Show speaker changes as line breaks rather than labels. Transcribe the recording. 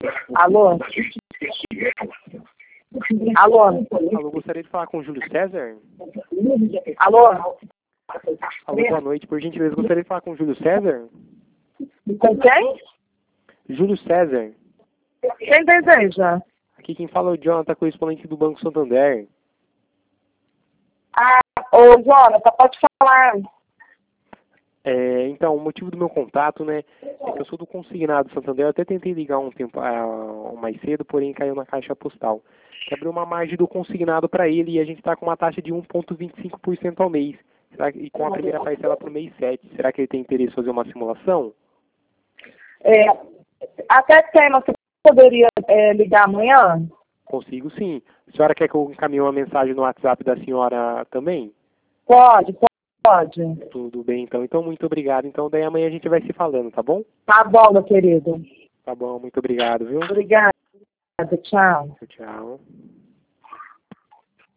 Alô? Alô?
Alô, gostaria de falar com o Júlio César?
Alô?
Alô, boa noite. Por gentileza, gostaria de falar com o Júlio César?
Com quem?
Júlio César.
Quem deseja?
Aqui quem fala é o Jonathan, correspondente do Banco Santander.
Ah, ô, Jonathan, pode falar.
Então, o motivo do meu contato, né, é que eu sou do Consignado Santander. Eu até tentei ligar um tempo mais cedo, porém caiu na caixa postal. Que abriu uma margem do consignado para ele e a gente está com uma taxa de 1,25% ao mês. E com a primeira parcela para o mês 7. Será que ele tem interesse em fazer uma simulação?
Até tem, mas você poderia ligar amanhã?
Consigo sim. A senhora quer que eu encaminhe uma mensagem no WhatsApp da senhora também?
Pode, pode.
Tudo bem, então. Então, muito obrigado. Então, daí amanhã a gente vai se falando, tá bom?
Tá bom, meu querido.
Tá bom, muito obrigado, viu?
Obrigada, tchau.
Tchau.